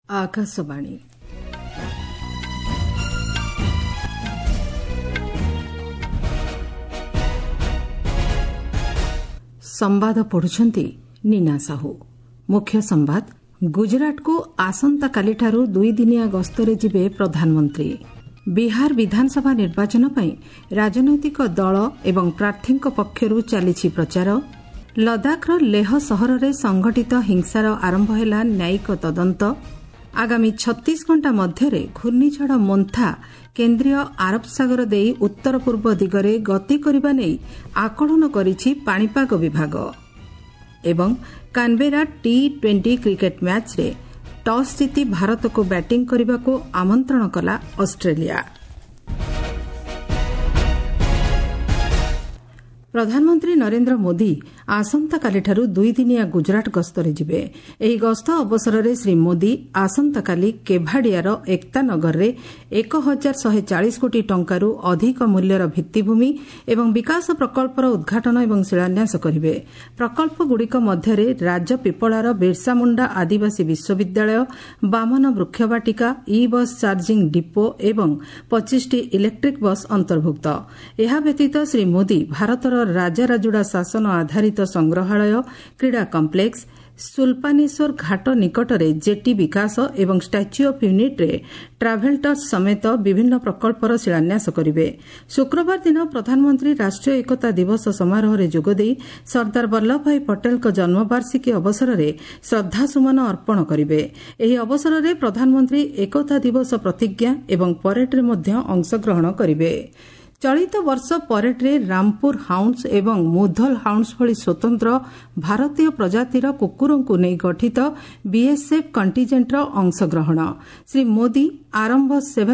आकाशवाणी संवाद पढ़ुछंती नीना साहू। मुख्य संवाद गुजरात को आसंता कालिठारू 2 दिनिया गस्तरे जिबे प्रधानमंत्री। बिहार विधानसभा निर्वाचन पई राजनैतिक दल एवं प्रार्थीक पक्षरू चलीछि प्रचार। लद्दाखर लेह सहर रे संघटित हिंसार आरंभ हैला न्यायिक तदंत। आगामी 36 घंटा मध्यरे घूर्णिझड़ मोन्था केन्द्रीय आरब सागर देई उत्तर पूर्व दिगरे गति करिबा नै आकलन करिछि पाणीपाग विभाग। एवं कानबेरा T20 क्रिकेट मैच रे टॉस जीति भारत को बैटिंग करने आमंत्रण कला ऑस्ट्रेलिया। प्रधानमंत्री नरेंद्र मोदी आसंता कालिठारू 2 दिनिया गुजरात गस्तरे जिबे। एही गस्त अवसर में श्री मोदी आसंता काली केभाडियार एकता नगर रे 1140 कोटी टंकारु अधिक मूल्यर भित्तिभूमि एवं विकास प्रकल्पर उद्घाटन एवं शिलान्यास करिवे। प्रकल्पगुड़िक मध्यरे राजपिपलार बिरसा मुंडा आदिवासी विश्वविद्यालय, बामन वृक्षवाटिका, ई बस चार्जिंग डिपो एवं 25टी इलेक्ट्रिक बस अंतर्भुक्त। एहा व्यतीत श्री मोदी भारतर राजाराजुड़ा शासन आधारित संग्रहालय, क्रीड़ा कम्प्लेक्स, सुल्पानेश्वर घाट निकटरे जेटी विकास एवं स्टाच्यू ऑफ यूनिट रे ट्राभेल टच समेत विभिन्न प्रकल्पर शिलान्यास करिवे। शुक्रवार दिन प्रधानमंत्री राष्ट्रीय एकता दिवस समारोह रे जोगदेई सरदार वल्लभ भाई पटेल को जन्मवार्षिकी अवसर में श्रद्धासुमन अर्पण करिवे। एही अवसर में प्रधानमंत्री एकता दिवस प्रतिज्ञा एवं परेड रे मध्य अंशग्रहण करिवे। चलित वर्ष परेड रे रामपुर हाउंड्स एवं मुधल हाउंड्स भली स्वतंत्र भारतीय प्रजातिर कुकुरंकु नै गठित बीएसएफ कंटिजेंटर अंशग्रहण। श्री मोदी आरंभ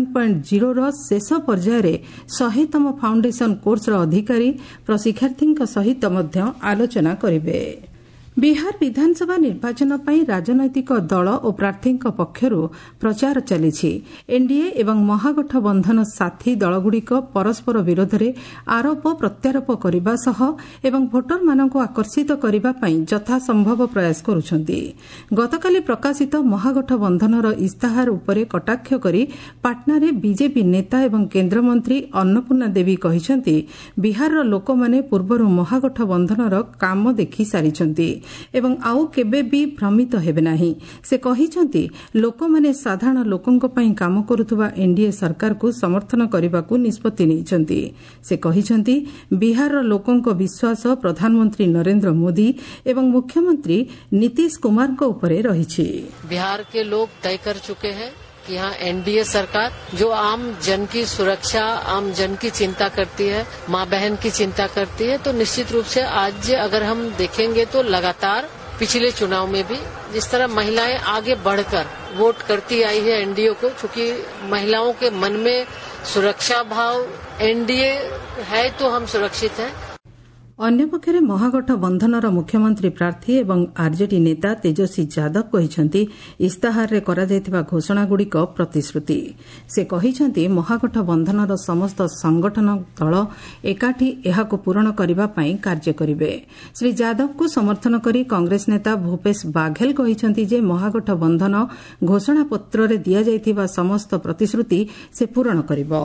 7.0 रो शेष पर्यायर 100तम फाउंडेशन कोर्स रो अधिकारी प्रशिक्षार्थी सहित मध्य आलोचना करिवे। बिहार विधानसभा निर्वाचन पई राजनैतिक दल और प्रार्थीक पक्षरू प्रचार चलीछि। एनडीए एवं महागठबंधन साथी दलगुड़िक परस्पर विरोध में आरोप प्रत्यारोप करने सह एवं भोटर मानक आकर्षित करने यथासंभव प्रयास करुछंती। गतकाली प्रकाशित महागठबंधनर इस्ताहार उपरे कटाक्ष करी पाटना रे बीजेपी नेता एवं केन्द्रमंत्री अन्नपूर्णा देवी कहिसंती बिहार लोक माने पूर्वरु महागठबंधनर काम देखि सारिछंती एवं आउ केबे भी भ्रमित हेबे नाही। से कहिसंती लोकमाने साधारण लोकंक पई काम करुथुबा एनडीए सरकार को समर्थन करबाकू निष्पत्ति नेइछंती। से कहिसंती बिहार लोकंक विश्वास प्रधानमंत्री नरेंद्र मोदी एवं मुख्यमंत्री नीतीश कुमार को ऊपर रहिछि। बिहार के लोग तय कर चुके हैं कि यहाँ एनडीए सरकार जो आम जन की सुरक्षा, आम जन की चिंता करती है, माँ बहन की चिंता करती है, तो निश्चित रूप से आज अगर हम देखेंगे तो लगातार पिछले चुनाव में भी जिस तरह महिलाएं आगे बढ़कर वोट करती आई है एनडीए को, चूंकि महिलाओं के मन में सुरक्षा भाव एनडीए है तो हम सुरक्षित हैं। अन्यपक्षरे महागठबंधनर मुख्यमंत्री प्रार्थी एवं आरजेडी नेता तेजस्वी यादव कहिसंती इस्ताहार रे करा जायतिबा घोषणागुड़िक प्रतिश्रुति। से कहिसंती महागठबंधनर समस्त संगठन दल एकाठी एहाको पूरण करिबा पई कार्य करिवे। श्री यादव को समर्थन करी कांग्रेस नेता भूपेश बाघेल कहिसंती जे महागठबंधन घोषणापत्र रे दिया जायतिबा समस्त प्रतिश्रुति से पूरण करिबो।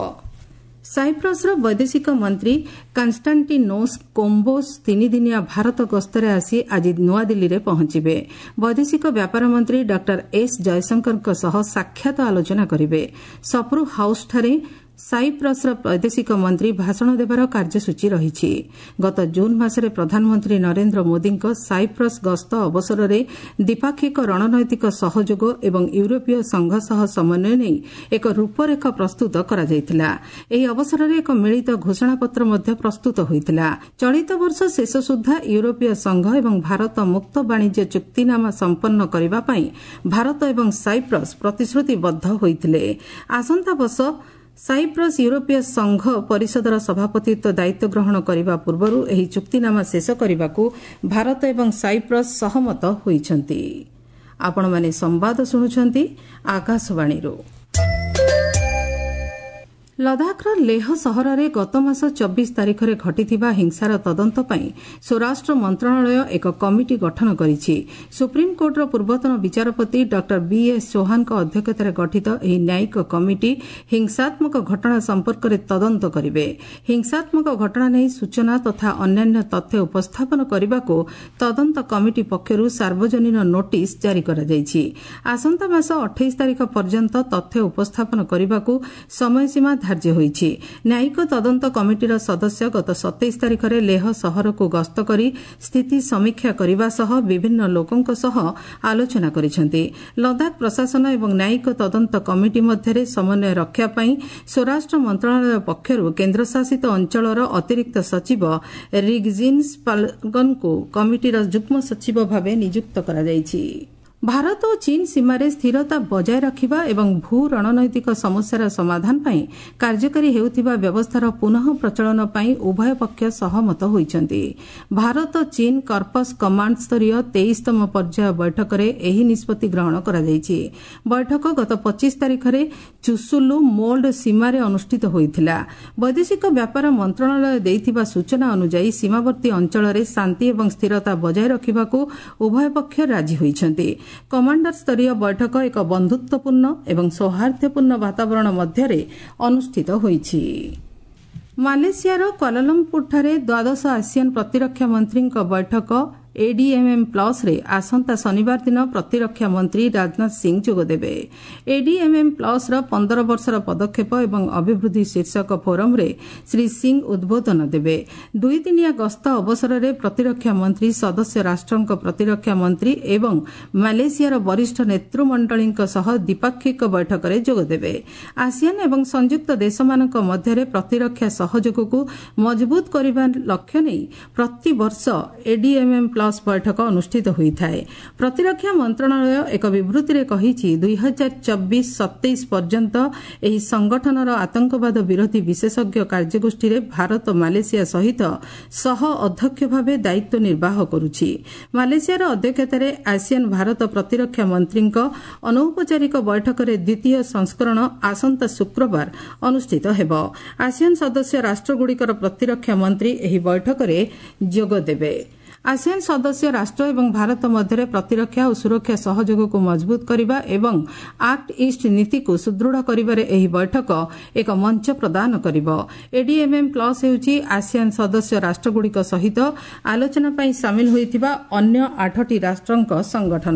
साइप्रसर वैदेशिक मंत्री कन्स्टांटिनोस कोम्बोस 3 दिनिया भारत गस्तरे आसी आज नुआदिल्ली रे पहुंचिबे। वैदेशिक व्यापार मंत्री डॉक्टर एस जयशंकर सह साक्षात आलोचना करिवे। सप्रू हाउस ठारे साइप्रसर वैदेशिक मंत्री भाषण देवार कार्यसूची रहिछि। गत जून मासरे प्रधानमंत्री नरेंद्र मोदी साइप्रस गस्त अवसर में द्विपाक्षिक रणनैतिक सहयोग एवं यूरोपीय संघ सह समन्वय नै एक रूपरेखा प्रस्तुत करा जायतिला। एही अवसर में एक मिलित घोषणापत्र मध्य प्रस्तुत होइतिला। चलित वर्ष शेष सुद्धा यूरोपीय संघ एवं भारत मुक्त वाणिज्य चुक्तिनामा संपन्न करिबा पई भारत एवं साइप्रस प्रतिश्रुतिबद्ध होइतिले। आसंता वर्ष साइप्रस यूरोपीय संघ परिषदर सभापतित्व दायित्व ग्रहण करने पूर्व एही चुक्तिनामा शेष करने भारत एवं साइप्रस सहमत होइछंती। आपण माने संवाद सुनुछंती आकाशवाणी रो। ଲଦାଖର ଲେହ ସହରରେ ଗତ ମାସ 24 ତାରିଖରେ ଘଟିଥିବା ହିଂସାର ତଦନ୍ତ ପାଇଁ ସ୍ୱରାଷ୍ଟ୍ର ମନ୍ତ୍ରଣାଳୟ ଏକ କମିଟି ଗଠନ କରିଛି। ସୁପ୍ରିମକୋର୍ଟର ପୂର୍ବତନ ବିଚାରପତି ଡ ବିଏସ୍ ଚୌହାନଙ୍କ ଅଧ୍ୟକ୍ଷତାରେ ଗଠିତ ଏହି ନ୍ୟାୟିକ କମିଟି ହିଂସାତ୍ମକ ଘଟଣା ସମ୍ପର୍କରେ ତଦନ୍ତ କରିବେ। ହିଂସାତ୍ମକ ଘଟଣା ନେଇ ସୂଚନା ତଥା ଅନ୍ୟାନ୍ୟ ତଥ୍ୟ ଉପସ୍ଥାପନ କରିବାକୁ ତଦନ୍ତ କମିଟି ପକ୍ଷରୁ ସାର୍ବଜନୀନ ନୋଟିସ୍ ଜାରି କରାଯାଇଛି। ଆସନ୍ତା ମାସ 28 ତାରିଖ ପର୍ଯ୍ୟନ୍ତ ତଥ୍ୟ ଉପସ୍ଥାପନ କରିବାକୁ ସମୟସୀମା ଧାର୍ଯ୍ୟ ହୋଇଛି। ନ୍ୟାୟିକ ତଦନ୍ତ କମିଟିର ସଦସ୍ୟ ଗତ 27 ତାରିଖରେ ଲେହ ସହରକୁ ଗସ୍ତ କରି ସ୍ଥିତି ସମୀକ୍ଷା କରିବା ସହ ବିଭିନ୍ନ ଲୋକଙ୍କ ସହ ଆଲୋଚନା କରିଛନ୍ତି। ଲଦାଖ ପ୍ରଶାସନ ଏବଂ ନ୍ୟାୟିକ ତଦନ୍ତ କମିଟି ମଧ୍ୟରେ ସମନ୍ୱୟ ରକ୍ଷା ପାଇଁ ସ୍ୱରାଷ୍ଟ୍ର ମନ୍ତ୍ରଣାଳୟ ପକ୍ଷରୁ କେନ୍ଦ୍ରଶାସିତ ଅଞ୍ଚଳର ଅତିରିକ୍ତ ସଚିବ ରିଗ୍ଜିନ୍ସ ପାଲଗନଙ୍କୁ କମିଟିର ଯୁଗ୍ମ ସଚିବ ଭାବେ ନିଯୁକ୍ତ କରାଯାଇଛି। ଭାରତ ଓ ଚୀନ ସୀମାରେ ସ୍ଥିରତା ବଜାୟ ରଖିବା ଏବଂ ଭୂ ରଣନୈତିକ ସମସ୍ୟାର ସମାଧାନ ପାଇଁ କାର୍ଯ୍ୟକାରୀ ହେଉଥିବା ବ୍ୟବସ୍ଥାର ପୁନଃ ପ୍ରଚଳନ ପାଇଁ ଉଭୟ ପକ୍ଷ ସହମତ ହୋଇଛନ୍ତି। ଭାରତ ଚୀନ କର୍ପସ୍ କମାଣ୍ଡ ସ୍ତରୀୟ 23ତମ ପର୍ଯ୍ୟାୟ ବୈଠକରେ ଏହି ନିଷ୍ପତ୍ତି ଗ୍ରହଣ କରାଯାଇଛି। ବୈଠକ ଗତ 25 ତାରିଖରେ ଚୁସୁଲୁ ମୋଲ୍ଡ ସୀମାରେ ଅନୁଷ୍ଠିତ ହୋଇଥିଲା। ବୈଦେଶିକ ବ୍ୟାପାର ମନ୍ତ୍ରଣାଳୟ ଦେଇଥିବା ସୂଚନା ଅନୁଯାୟୀ ସୀମାବର୍ତ୍ତୀ ଅଞ୍ଚଳରେ ଶାନ୍ତି ଏବଂ ସ୍ଥିରତା ବଜାୟ ରଖିବାକୁ ଉଭୟ ପକ୍ଷ ରାଜି ହୋଇଛନ୍ତି। କମାଣ୍ଡର ସ୍ତରୀୟ ବୈଠକ ଏକ ବନ୍ଧୁତ୍ୱପୂର୍ଣ୍ଣ ଏବଂ ସୌହାର୍ଦ୍ଦ୍ୟପୂର୍ଣ୍ଣ ବାତାବରଣ ମଧ୍ୟରେ ଅନୁଷ୍ଠିତ ହୋଇଛି। ମାଲେସିଆର କ୍ୱାଲାଲମ୍ପୁରଠାରେ ଦ୍ୱାଦଶ ଆସିଆନ୍ ପ୍ରତିରକ୍ଷା ମନ୍ତ୍ରୀଙ୍କ ବୈଠକ ADMM+ରେ ଆସନ୍ତା ଶନିବାର ଦିନ ପ୍ରତିରକ୍ଷା ମନ୍ତ୍ରୀ ରାଜନାଥ ସିଂ ଯୋଗଦେବେ। ADMM+ର 15 ବର୍ଷର ପଦକ୍ଷେପ ଏବଂ ଅଭିବୃଦ୍ଧି ଶୀର୍ଷକ ଫୋରମ୍ରେ ଶ୍ରୀ ସିଂ ଉଦ୍ବୋଧନ ଦେବେ। ଦୁଇଦିନିଆ ଗସ୍ତ ଅବସରରେ ପ୍ରତିରକ୍ଷା ମନ୍ତ୍ରୀ ସଦସ୍ୟ ରାଷ୍ଟ୍ରଙ୍କ ପ୍ରତିରକ୍ଷା ମନ୍ତ୍ରୀ ଏବଂ ମାଲେସିଆର ବରିଷ୍ଠ ନେତୃମଣ୍ଡଳୀଙ୍କ ସହ ଦ୍ୱିପାକ୍ଷିକ ବୈଠକରେ ଯୋଗଦେବେ। ଆସିଆନ୍ ଏବଂ ସଂଯୁକ୍ତ ଦେଶମାନଙ୍କ ମଧ୍ୟରେ ପ୍ରତିରକ୍ଷା ସହଯୋଗକୁ ମଜବୁତ କରିବା ଲକ୍ଷ୍ୟ ନେଇ ପ୍ରତିବର୍ଷ ADMM+ ବୈଠକ ଅନୁଷ୍ଠିତ ହୋଇଥାଏ। ପ୍ରତିରକ୍ଷା ମନ୍ତ୍ରଣାଳୟ ଏକ ବିବୃତ୍ତିରେ କହିଛି 2024-27 ପର୍ଯ୍ୟନ୍ତ ଏହି ସଂଗଠନର ଆତଙ୍କବାଦ ବିରୋଧୀ ବିଶେଷଜ୍ଞ କାର୍ଯ୍ୟଗୋଷ୍ଠୀରେ ଭାରତ ମାଲେସିଆ ସହିତ ସହ ଅଧ୍ୟକ୍ଷ ଭାବେ ଦାୟିତ୍ୱ ନିର୍ବାହ କରୁଛି। ମାଲେସିଆର ଅଧ୍ୟକ୍ଷତାରେ ଆସିଆନ୍ ଭାରତ ପ୍ରତିରକ୍ଷା ମନ୍ତ୍ରୀଙ୍କ ଅନୌପଚାରିକ ବୈଠକରେ ଦ୍ୱିତୀୟ ସଂସ୍କରଣ ଆସନ୍ତା ଶୁକ୍ରବାର ଅନୁଷ୍ଠିତ ହେବ। ଆସିଆନ୍ ସଦସ୍ୟ ରାଷ୍ଟ୍ରଗୁଡ଼ିକର ପ୍ରତିରକ୍ଷା ମନ୍ତ୍ରୀ ଏହି ବୈଠକରେ ଯୋଗଦେବେ। ଆସିଆନ୍ ସଦସ୍ୟ ରାଷ୍ଟ୍ର ଏବଂ ଭାରତ ମଧ୍ୟରେ ପ୍ରତିରକ୍ଷା ଓ ସୁରକ୍ଷା ସହଯୋଗକୁ ମଜବୁତ କରିବା ଏବଂ ଆକ୍ଟ ଇଷ୍ଟ ନୀତିକୁ ସୁଦୃଢ଼ କରିବାରେ ଏହି ବୈଠକ ଏକ ମଞ୍ଚ ପ୍ରଦାନ କରିବ। ADMM+ ହେଉଛି ଆସିଆନ୍ ସଦସ୍ୟ ରାଷ୍ଟ୍ରଗୁଡ଼ିକ ସହିତ ଆଲୋଚନା ପାଇଁ ସାମିଲ ହୋଇଥିବା ଅନ୍ୟ 8ଟି ରାଷ୍ଟ୍ରଙ୍କ ସଂଗଠନ।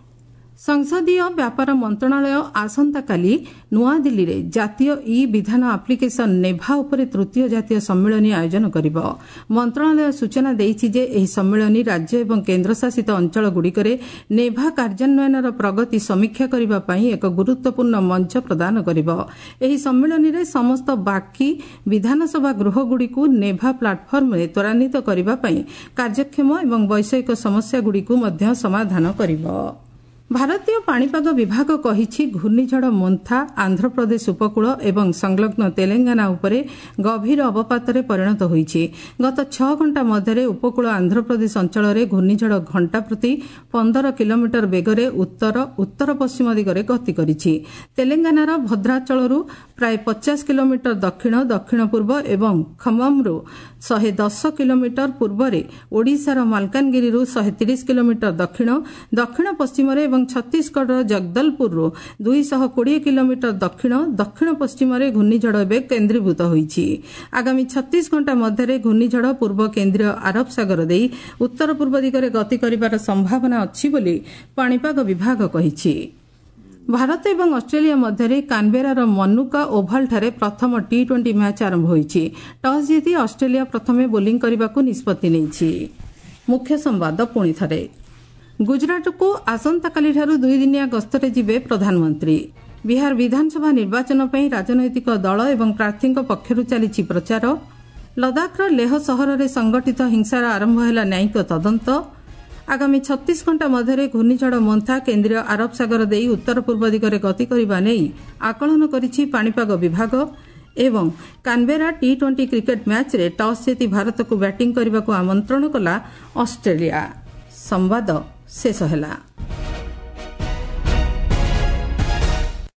ସଂସଦୀୟ ବ୍ୟାପାର ମନ୍ତ୍ରଣାଳୟ ଆସନ୍ତାକାଲି ନୂଆଦିଲ୍ଲୀରେ ଜାତୀୟ ବିଧାନ ଆପ୍ଲିକେସନ ନେଭା ଉପରେ ତୃତୀୟ ଜାତୀୟ ସମ୍ମିଳନୀ ଆୟୋଜନ କରିବ। ମନ୍ତ୍ରଣାଳୟ ସୂଚନା ଦେଇଛି ଯେ ଏହି ସମ୍ମିଳନୀ ରାଜ୍ୟ ଏବଂ କେନ୍ଦ୍ରଶାସିତ ଅଞ୍ଚଳଗୁଡ଼ିକରେ ନେଭା କାର୍ଯ୍ୟାନ୍ୱୟନର ପ୍ରଗତି ସମୀକ୍ଷା କରିବା ପାଇଁ ଏକ ଗୁରୁତ୍ୱପୂର୍ଣ୍ଣ ମଞ୍ଚ ପ୍ରଦାନ କରିବ। ଏହି ସମ୍ମିଳନୀରେ ସମସ୍ତ ବାକି ବିଧାନସଭା ଗୃହଗୁଡ଼ିକୁ ନେଭା ପ୍ଲାଟଫର୍ମରେ ତ୍ୱରାନ୍ୱିତ କରିବା ପାଇଁ କାର୍ଯ୍ୟକ୍ଷମ ଏବଂ ବୈଷୟିକ ସମସ୍ୟାଗୁଡ଼ିକୁ ମଧ୍ୟ ସମାଧାନ କରିବ। ଭାରତୀୟ ପାଣିପାଗ ବିଭାଗ କହିଛି ଘୂର୍ଣ୍ଣିଝଡ଼ ମୋନ୍ଥା ଆନ୍ଧ୍ରପ୍ରଦେଶ ଉପକୂଳ ଏବଂ ସଂଲଗ୍ନ ତେଲେଙ୍ଗାନା ଉପରେ ଗଭୀର ଅବପାତରେ ପରିଣତ ହୋଇଛି। ଗତ 6 ଘଣ୍ଟା ମଧ୍ୟରେ ଉପକୂଳ ଆନ୍ଧ୍ରପ୍ରଦେଶ ଅଞ୍ଚଳରେ ଘୂର୍ଣ୍ଣିଝଡ଼ ଘଣ୍ଟା ପ୍ରତି 15 କିଲୋମିଟର ବେଗରେ ଉତ୍ତର ପଶ୍ଚିମ ଦିଗରେ ଗତି କରିଛି। ତେଲେଙ୍ଗାନାର ଭଦ୍ରାଚଳରୁ ପ୍ରାୟ 50 କିଲୋମିଟର ଦକ୍ଷିଣ ଦକ୍ଷିଣ ପୂର୍ବ ଏବଂ ଖମ୍ମମରୁ 110 କିଲୋମିଟର ପୂର୍ବରେ ଓଡ଼ିଶାର ମାଲକାନଗିରିରୁ 130 କିଲୋମିଟର ଦକ୍ଷିଣ ଦକ୍ଷିଣ ପଶ୍ଚିମରେ ଏବଂ ଛତିଶଗଡ଼ର ଜଗଦଲପୁରରୁ 220 କିଲୋମିଟର ଦକ୍ଷିଣ ଦକ୍ଷିଣ ପଶ୍ଚିମରେ ଘୂର୍ଣ୍ଣିଝଡ଼ ଏବେ କେନ୍ଦ୍ରୀଭୂତ ହୋଇଛି। ଆଗାମୀ 36 ଘଣ୍ଟା ମଧ୍ୟରେ ଘୂର୍ଣ୍ଣିଝଡ଼ ପୂର୍ବ କେନ୍ଦ୍ରୀୟ ଆରବ ସାଗର ଦେଇ ଉତ୍ତର ପୂର୍ବ ଦିଗରେ ଗତି କରିବାର ସମ୍ଭାବନା ଅଛି ବୋଲି ପାଣିପାଗ ବିଭାଗ କହିଛି। ଭାରତ ଏବଂ ଅଷ୍ଟ୍ରେଲିଆ ମଧ୍ୟରେ କାନବେରାର ମନୁକା ଓଭାଲଠାରେ ପ୍ରଥମ T20 ମ୍ୟାଚ୍ ଆରମ୍ଭ ହୋଇଛି। ଟସ୍ ଜିତି ଅଷ୍ଟ୍ରେଲିଆ ପ୍ରଥମେ ବୋଲିଂ କରିବାକୁ ନିଷ୍ପତ୍ତି ନେଇଛି। ମୁଖ୍ୟ ସମ୍ବାଦ ପୁଣି ଥରେ। ଗୁଜରାଟକୁ ଆସନ୍ତାକାଲିଠାରୁ 2 ଦିନିଆ ଗସ୍ତରେ ଯିବେ ପ୍ରଧାନମନ୍ତ୍ରୀ। ବିହାର ବିଧାନସଭା ନିର୍ବାଚନ ପାଇଁ ରାଜନୈତିକ ଦଳ ଏବଂ ପ୍ରାର୍ଥୀଙ୍କ ପକ୍ଷରୁ ଚାଲିଛି ପ୍ରଚାର। ଲଦାଖର ଲେହ ସହରରେ ସଂଗଠିତ ହିଂସାର ଆରମ୍ଭ ହେଲା ନ୍ୟାୟିକ ତଦନ୍ତ। ଆଗାମୀ 36 ଘଣ୍ଟା ମଧ୍ୟରେ ଘୂର୍ଣ୍ଣିଝଡ଼ ମୋନ୍ଥା କେନ୍ଦ୍ରୀୟ ଆରବ ସାଗର ଦେଇ ଉତ୍ତର ପୂର୍ବ ଦିଗରେ ଗତି କରିବା ନେଇ ଆକଳନ କରିଛି ପାଣିପାଗ ବିଭାଗ। ଏବଂ କାନବେରା T20 କ୍ରିକେଟ୍ ମ୍ୟାଚ୍ରେ ଟସ୍ ଜିତି ଭାରତକୁ ବ୍ୟାଟିଂ କରିବାକୁ ଆମନ୍ତ୍ରଣ କଲା ଅଷ୍ଟ୍ରେଲିଆ। ସମ୍ବାଦ ଶେଷ ହେଲା।